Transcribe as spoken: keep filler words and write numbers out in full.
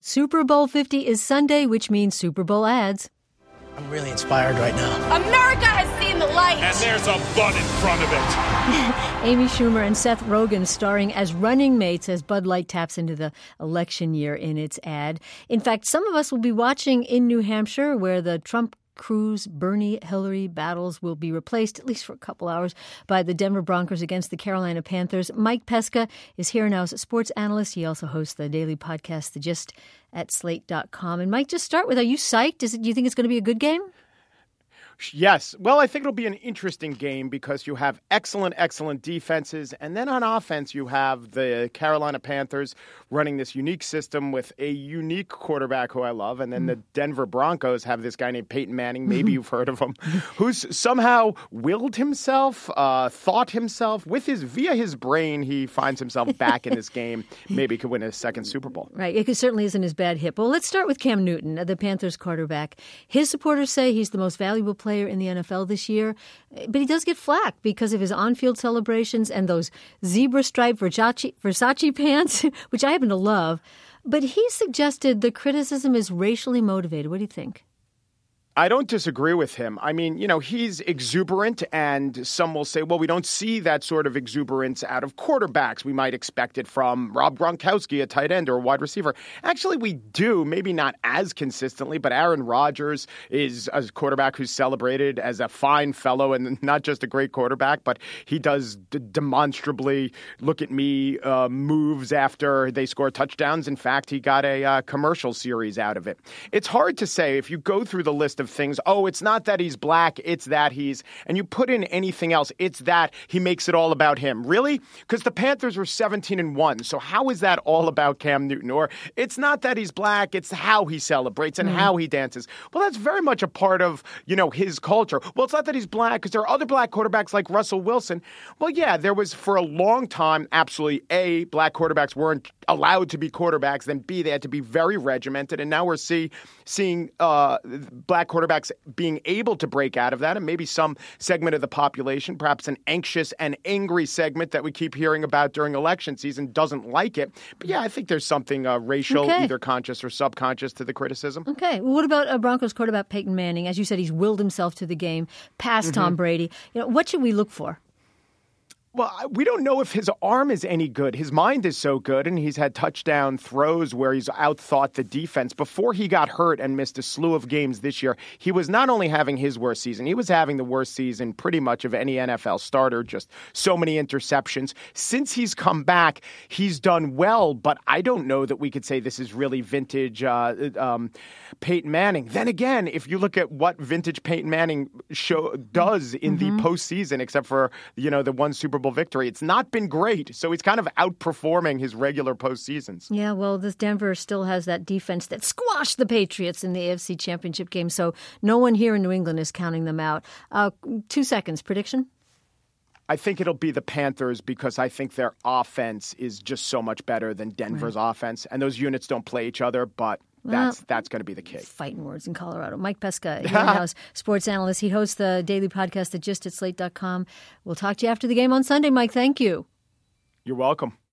Super Bowl fifty is Sunday, which means Super Bowl ads. I'm really inspired right now. America has seen the light. And there's a bun in front of it. Amy Schumer and Seth Rogen starring as running mates as Bud Light taps into the election year in its ad. In fact, some of us will be watching in New Hampshire, where the Trump Cruz, Bernie, Hillary battles will be replaced, at least for a couple hours, by the Denver Broncos against the Carolina Panthers. Mike Pesca is here now as a sports analyst. He also hosts the daily podcast, The Gist, at slate dot com. And Mike, just start with, are you psyched? Is it, do you think it's going to be a good game? Yes. Well, I think it'll be an interesting game because you have excellent, excellent defenses. And then on offense, you have the Carolina Panthers running this unique system with a unique quarterback who I love. And then the Denver Broncos have this guy named Peyton Manning. Maybe you've heard of him, who's somehow willed himself, uh, thought himself with his via his brain. He finds himself back in this game. Maybe could win his second Super Bowl. Right. It certainly isn't his bad hip. Well, let's start with Cam Newton, the Panthers quarterback. His supporters say he's the most valuable player player in the N F L this year, but he does get flack because of his on-field celebrations and those zebra-striped Versace, Versace pants, which I happen to love. But he suggested the criticism is racially motivated. What do you think? I don't disagree with him. I mean, you know, he's exuberant, and some will say, well, we don't see that sort of exuberance out of quarterbacks. We might expect it from Rob Gronkowski, a tight end or a wide receiver. Actually, we do, maybe not as consistently, but Aaron Rodgers is a quarterback who's celebrated as a fine fellow and not just a great quarterback, but he does d- demonstrably look at me uh, moves after they score touchdowns. In fact, he got a uh, commercial series out of it. It's hard to say if you go through the list of things. Oh, it's not that he's black. It's that he's, and you put in anything else. It's that he makes it all about him. Really? Because the Panthers were seventeen and one. So how is that all about Cam Newton? Or it's not that he's black. It's how he celebrates and mm. how he dances. Well, that's very much a part of, you know, his culture. Well, it's not that he's black because there are other black quarterbacks like Russell Wilson. Well, yeah, there was for a long time, absolutely, A, black quarterbacks weren't allowed to be quarterbacks. Then B, they had to be very regimented. And now we're see, seeing uh, black quarterbacks quarterbacks being able to break out of that, and maybe some segment of the population, perhaps an anxious and angry segment that we keep hearing about during election season, doesn't like it. But yeah, I think there's something uh, racial, okay. either conscious or subconscious, to the criticism. Okay. Well, what about uh, Broncos quarterback Peyton Manning? As you said, he's willed himself to the game, past mm-hmm. Tom Brady. You know, what should we look for? Well, we don't know if his arm is any good. His mind is so good, and he's had touchdown throws where he's outthought the defense. Before he got hurt and missed a slew of games this year, he was not only having his worst season, he was having the worst season pretty much of any N F L starter, just so many interceptions. Since he's come back, he's done well, but I don't know that we could say this is really vintage uh, um, Peyton Manning. Then again, if you look at what vintage Peyton Manning show does in mm-hmm. the postseason, except for, you know, the one Super Bowl victory, it's not been great. So he's kind of outperforming his regular postseasons. Yeah, well, this Denver still has that defense that squashed the Patriots in the A F C Championship game. So no one here in New England is counting them out. Uh, two seconds. Prediction? I think it'll be the Panthers because I think their offense is just so much better than Denver's right. offense. And those units don't play each other, but That's well, that's going to be the case. Fighting words in Colorado. Mike Pesca, here now is sports analyst. He hosts the daily podcast, The Gist, at slate dot com. We'll talk to you after the game on Sunday, Mike. Thank you. You're welcome.